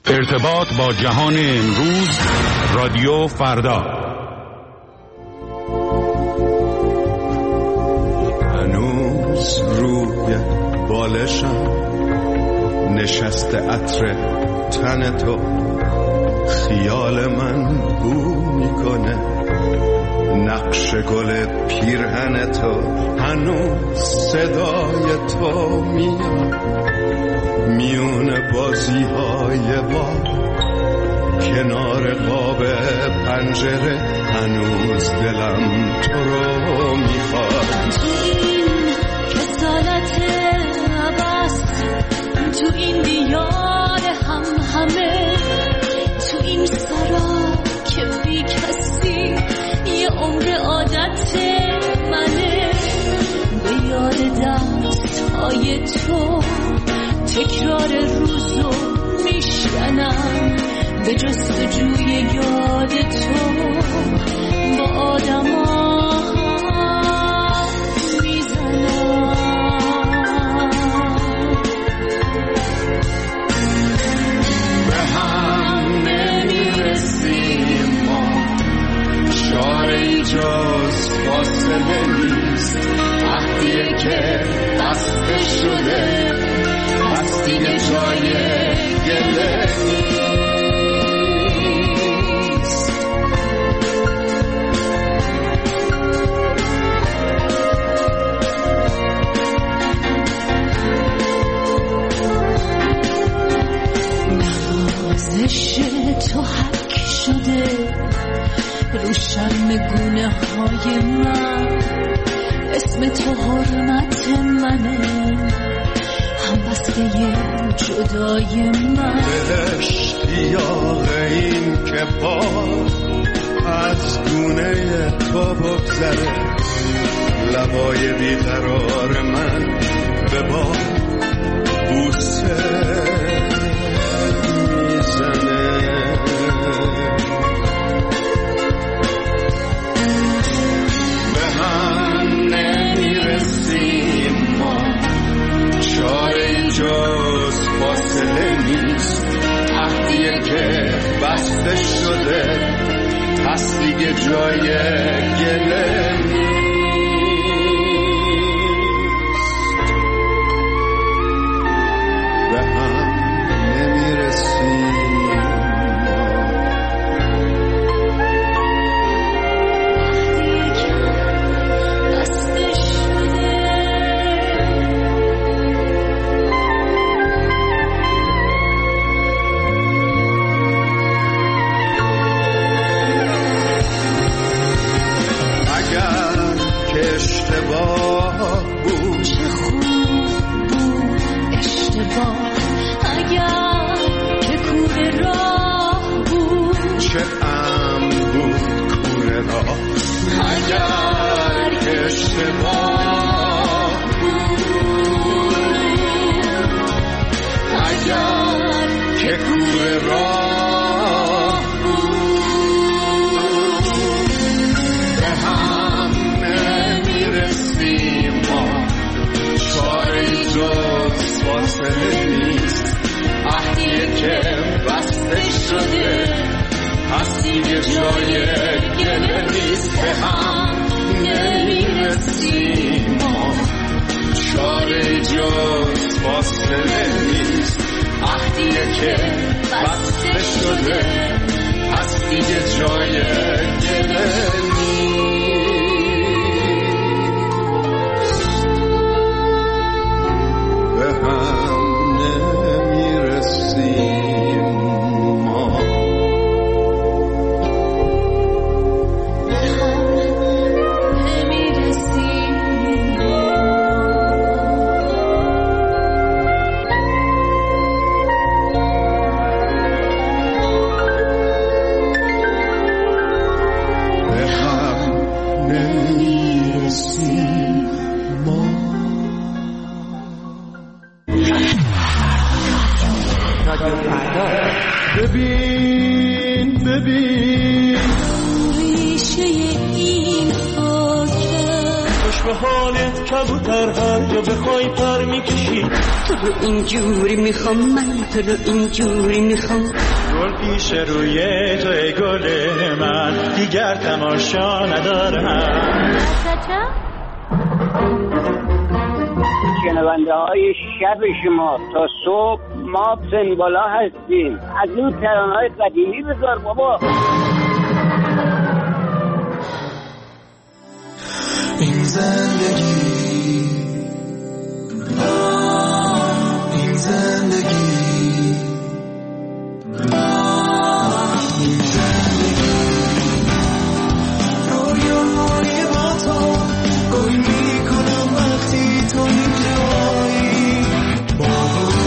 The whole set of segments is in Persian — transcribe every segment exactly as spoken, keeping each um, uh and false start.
ارتباط با جهان امروز، رادیو فردا. هنوز روی بالشم نشسته عطر تن تو، خیال من بو میکنه نقش گل پیرهن تو، هنوز صدای تو میاد میون بازی های با کنار قاب پنجره، هنوز دلم تو رو میخواد. تو این کسالت عباس، تو این دیار هم همه، تو این سرا که بی کسی یه عمر عادت منه، به یاد دست های تو تکرار روزو میشکنم، به جستجوی یاد تو با آدم ها میزنم. به هم نمیرسیم ما، چاره جز فاصله نیست، عهدیه که بسته شده پس دیگه جای گله نیست. نوازش تو حک شده رو شرم گونه های من، اسم تو حرمت منه، هم بسته جدای من. دلش اشتیاق این که باد از گونه تو بگذره، لبای بیقرار من به باد بوسه میزنه. به هم نمیرسیم ما، چاره جز فاصله نیست، عهدیه که بسته شده پس دیگه جای گله نیست. به هم نمیرسیم اشتباه بود، چه خوب بود اشتباه، اگر که کوره راه بود، چه ام بود کوره راه، اگر که اشتباه بود، اگر که کوره راه بود. به هم نمیرسیم ما، چاره جز فاصله نیست، عهدیه که بسته شده پس دیگه جای گله نیست. به هم نمیرسیم ما، چاره جز فاصله نیست، عهدیه که بسته شده پس دیگه جای گله نیست. به هم نمیرسیم ما، به هم نمیرسیم ما. به هم نمیرسیم ما. ببین ببین ریشه این خاکه، خوش به حالت کبوتر، هر جا بخوای پر میکشی، تو رو اینجوری میخوام، من تو رو اینجوری میخوام. گل پیش روی توی گل من، دیگر تماشا ندارم. شنونده های شب شما تا صبح ما سنبالا هستیم. از اون ترانه های قدیمی بذار بابا. این زندگی این زندگی این زندگی رویاهای با تو گل میکنم وقتی تو اینجایی. با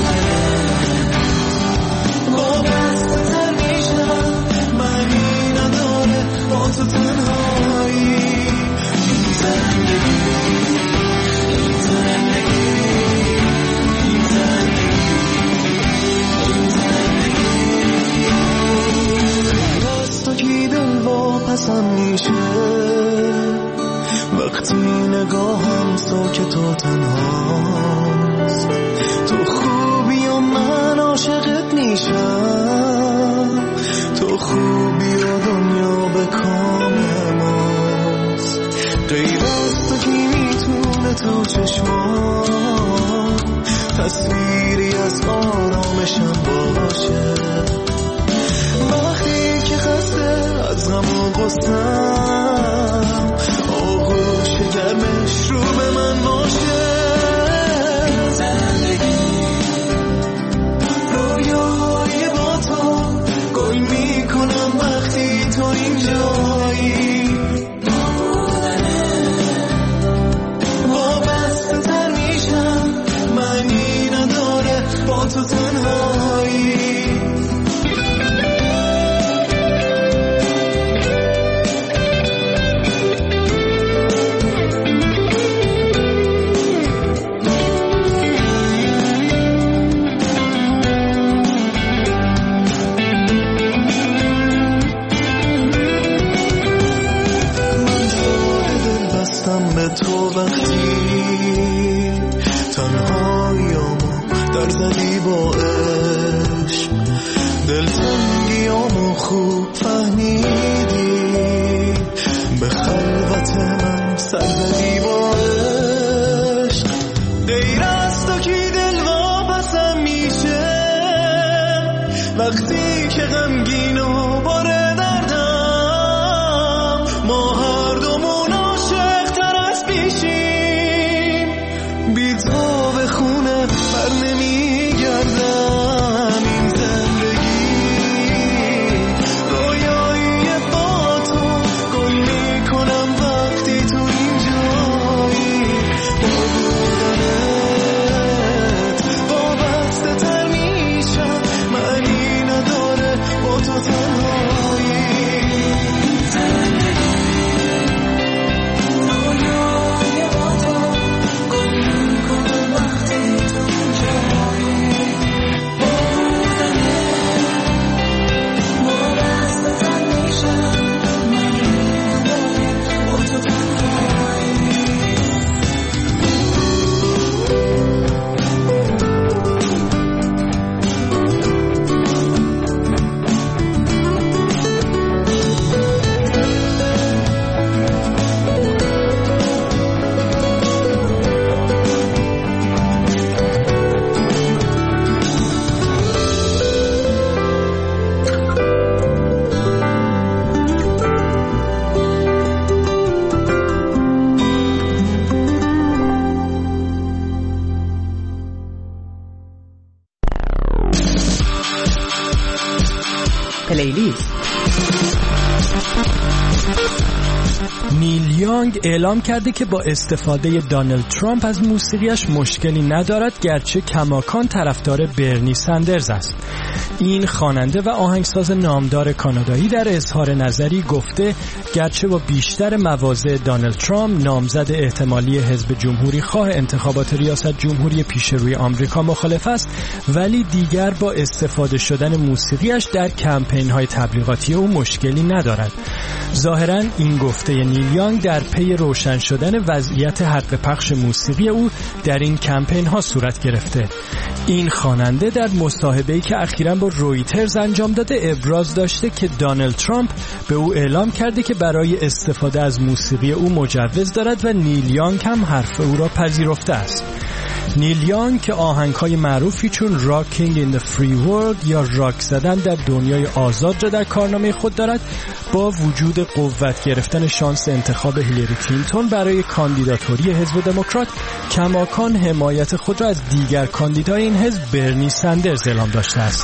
با بسته تر میشم، معنی نداره با تو تنهایی. این زندگی این زندگی این زندگی این زندگی از تو کی دل واپسم میشه وقتی نگاهم ساکت و تنهاست. تو خوبی و من عاشقت میشم، تو خوبی و دنیا به کام ماست. غیر از تو کی میتونه تو چشمان تصویری از آرامشم باشه. وقتی که خسته از غم و غصه‌ام آغوش گرمش رو به من باشه. زندگی رویاهای با تو گل میکنم وقتی تو اینجایی. با بسته تر میشم، معنی نداره با تو تنهایی. به تو وقتی تنهاییامو در زدی با عشق، دلتنگیامو خوب فهمیدی، به خلوت من سر زدی با عشق. غیر از تو کی دل واپسم میشه وقتی که غمگین و باره دردم. ما هر دومون عاشق تر از پیشیم، بی تو به خونه بر نمیگردم. این زندگی رویایی با تو گل میکنم وقتی تو اینجایی. با بودنت با بسته تر میشم، معنی نداره با تو تنهایی. پلیلیست. نیل یانگ اعلام کرده که با استفاده دانالد ترامپ از موسیقیش مشکلی ندارد، گرچه کماکان طرفدار برنی سندرز است. این خواننده و آهنگساز نامدار کانادایی در اظهار نظری گفته گرچه با بیشتر مواضع دانالد ترامپ نامزد احتمالی حزب جمهوری خواه انتخابات ریاست جمهوری پیش روی آمریکا مخالف است، ولی دیگر با استفاده شدن موسیقیش در کمپین‌های تبلیغاتی او مشکلی ندارد. ظاهراً این گفته گرفته نیل یانگ در پی روشن شدن وضعیت حق پخش موسیقی او در این کمپین ها صورت گرفته. این خواننده در مصاحبه‌ای که اخیراً با رویترز انجام داده ابراز داشته که دونالد ترامپ به او اعلام کرده که برای استفاده از موسیقی او مجوز دارد و نیل یانگ هم حرف او را پذیرفته است. نیل یانگ که آهنگ‌های معروفی چون Rocking in the Free World یا راک زدن در دنیای آزاد را در کارنامه خود دارد، با وجود قوت گرفتن شانس انتخاب هیلاری کلینتون برای کاندیداتوری حزب دموکرات، کماکان حمایت خود را از دیگر کاندیدای این حزب برنی سندرز اعلام داشته است.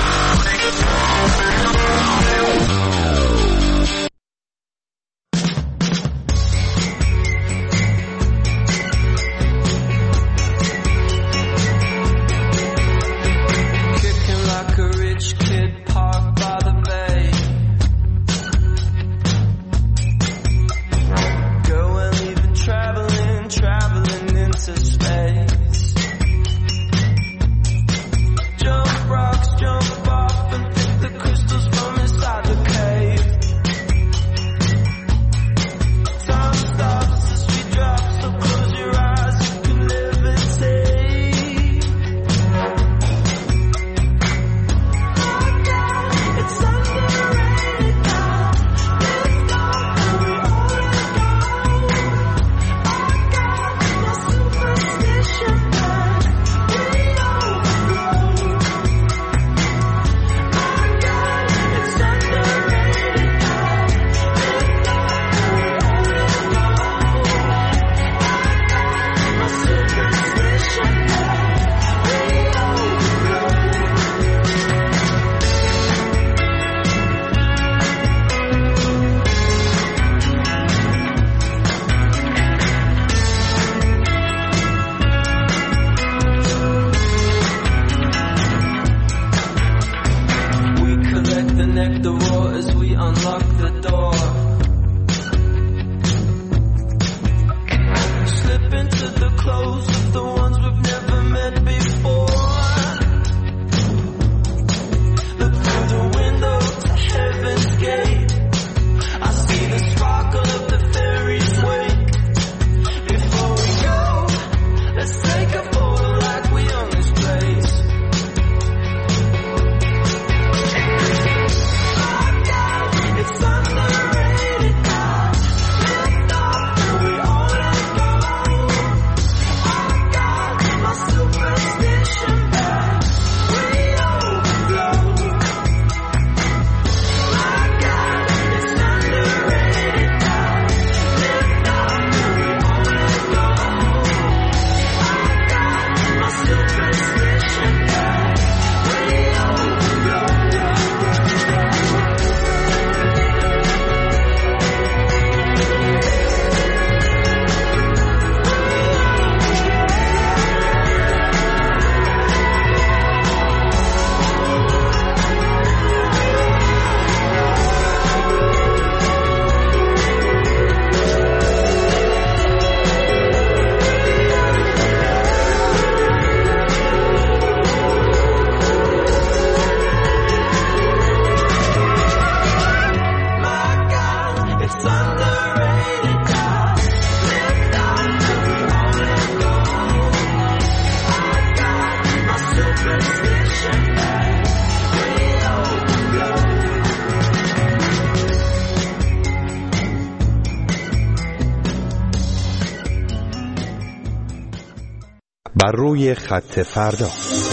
بر روی خط فردا.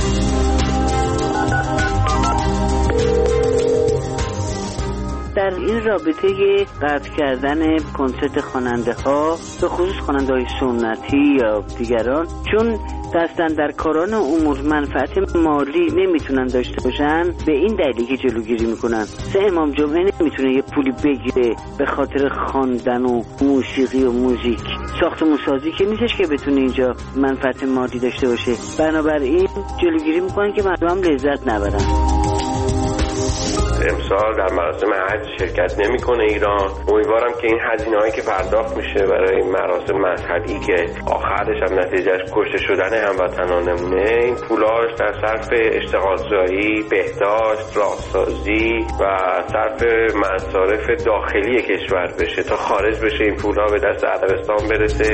در این رابطه قطع کردن کنسرت خواننده ها به خصوص خواننده های سنتی یا دیگران، چون دستن در کاران امور منفعت مالی نمیتونن داشته باشن، به این دلیل که جلوگیری میکنن. سه امام جمعه نمیتونه یه پولی بگیره به خاطر خواندن و موسیقی و موزیک. ساختمون سازی که نیستش که بتونه اینجا منفعت مالی داشته باشه، بنابراین جلوگیری میکنن که مردم لذت نبرن. امسال در مراسم حج شرکت نمیکنه ایران. امیدوارم که این هزینه‌هایی که پرداخت میشه برای این مراسم مذهبی که آخرش هم نتیجهش کشته شدن هموطنانمونه، این پولاش در صرف اشتغالزایی، بهداشت، راهسازی و صرف مصارف داخلی کشور بشه تا خارج بشه این پولها به دست عربستان برسه.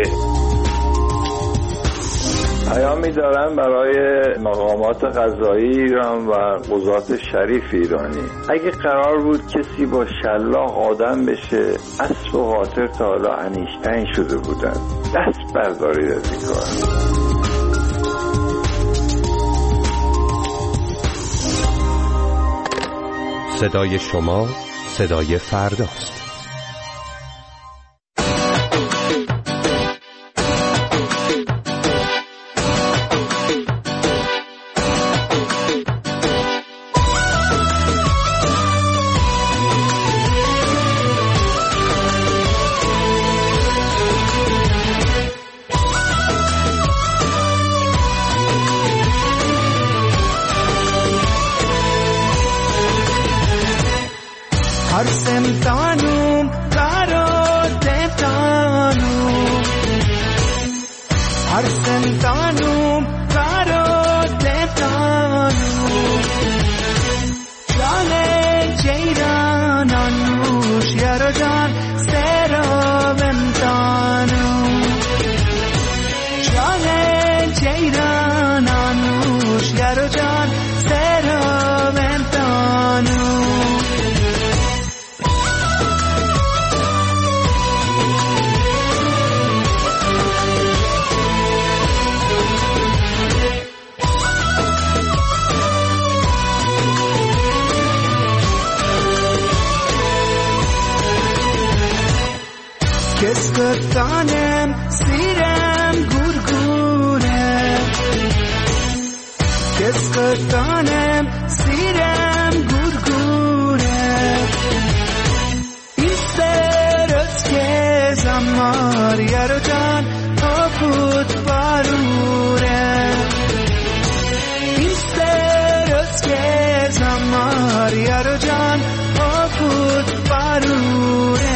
پیامی دارم برای مقامات قضایی ایران و قضات شریف ایرانی. اگه قرار بود کسی با شلاق آدم بشه، اسب و قاطر تا حالا انیشتین شده بودن. دست بردارید از این کار. صدای شما صدای فرداست. Keskırtanım sirem gurgure Keskırtanım sirem gurgure İsteröz kezamar yarocan Hoput barure İsteröz kezamar yarocan Hoput barure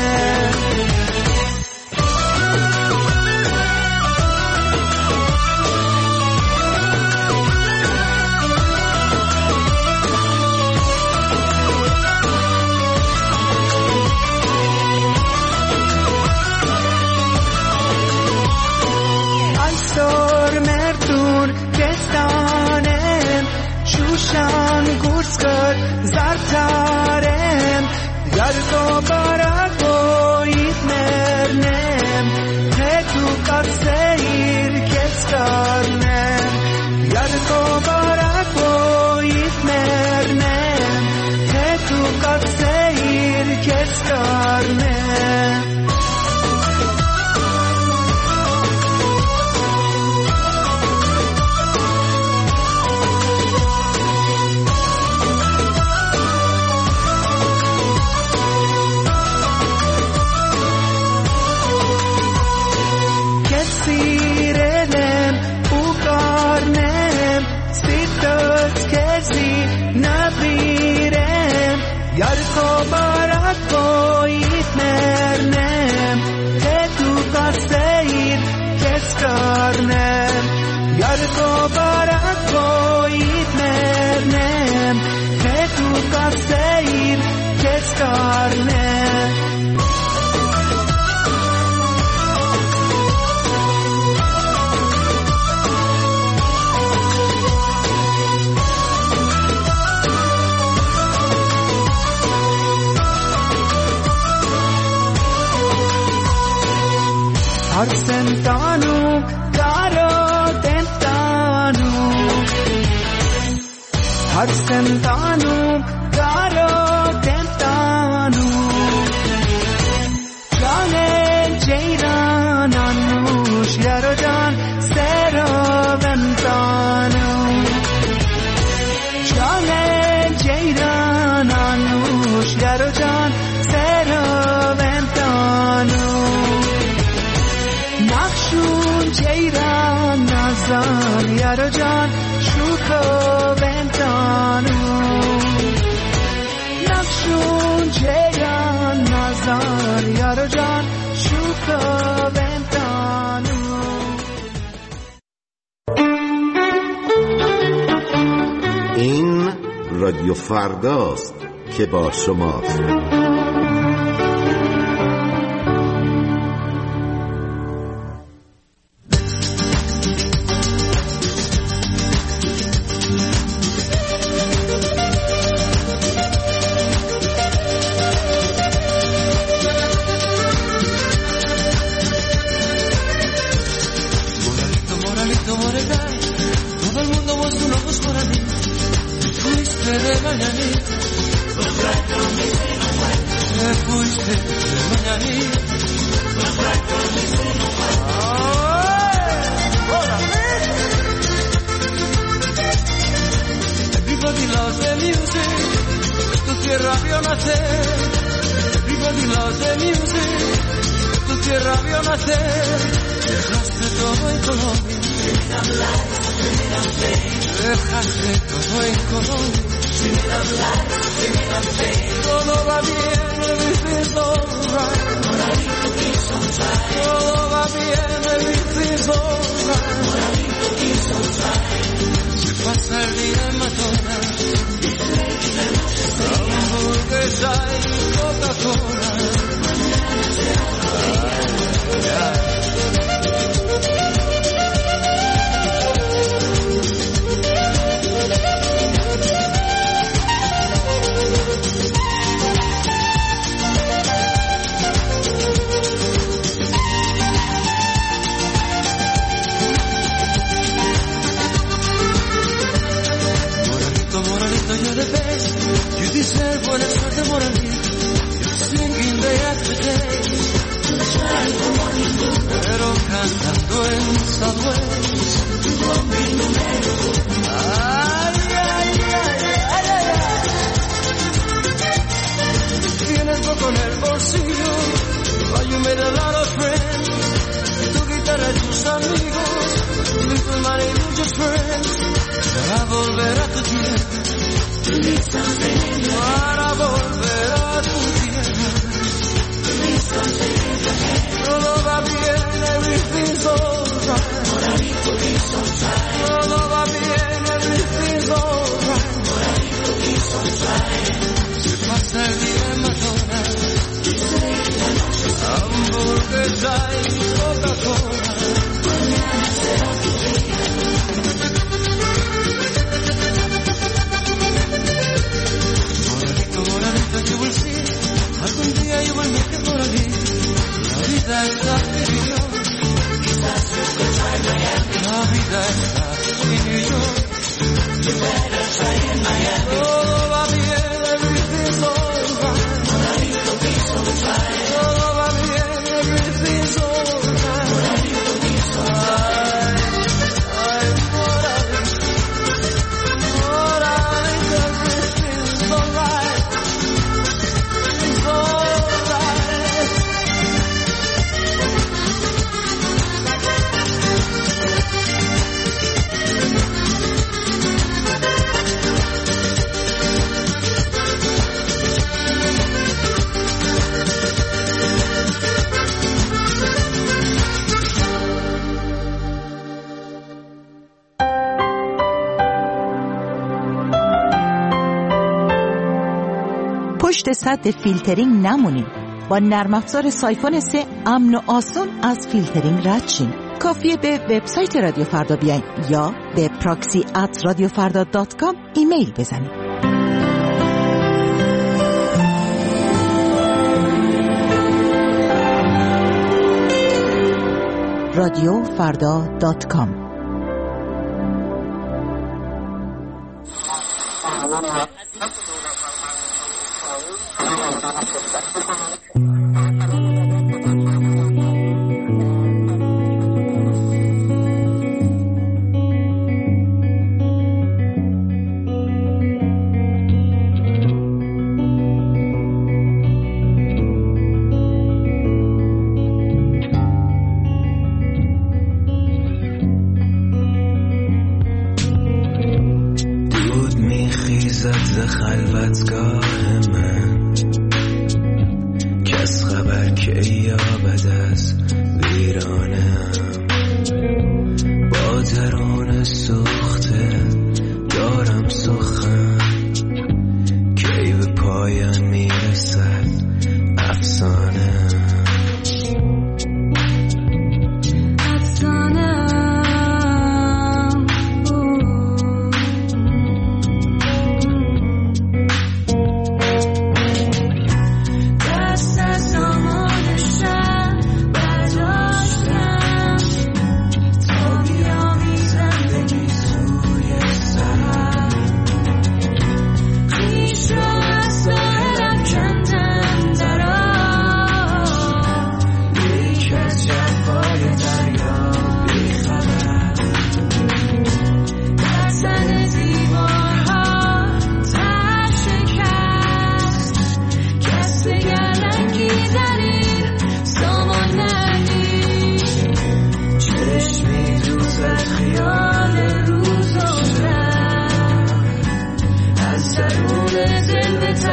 شان گوش کرد زرتارم یار تو برا کویت مرنم تو کار سیر کس کرنم یار تو برا کویت مرنم تو کار سیر کس کرنم یار تو بارک کویت مرنم تو کار سیر کس کرنم یار تو بارک کویت مرنم تو کار سیر کس کرنم هر سنتانو دارو تنتانو هر سنتانو دارو تنتانو جان جیرانانوش یارو جان سرو بنتانو جان جیرانانوش یارو جان سرو بنتانو نقشون جیران نزان یارو جان شوکو بنتانو رادیو فرداست که با شماست. پشت سد فیلترینگ نمونید. با نرم افزار سایفون سه امن و آسان از فیلترینگ رد شین. کافیه به وبسایت رادیو فردا بیاین یا به پراکسی ات رادیو فردا دات کام ایمیل بزنید. رادیو فردا دات کام. با ترانه سوخته دارم سخن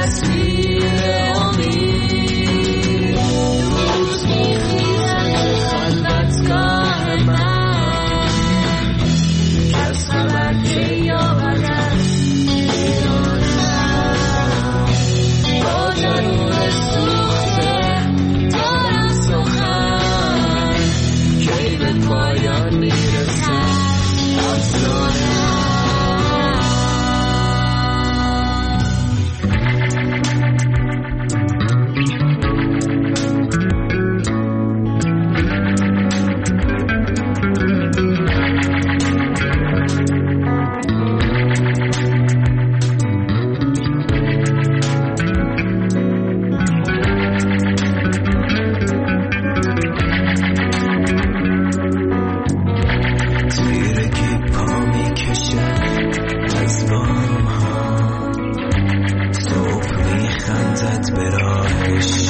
تصویر امید روز میخیزد به خلوتگاه من کس خبر که یابدم ایرانم با جنور سوخته دارم سخن کی به پایان میرسد افسانه به راه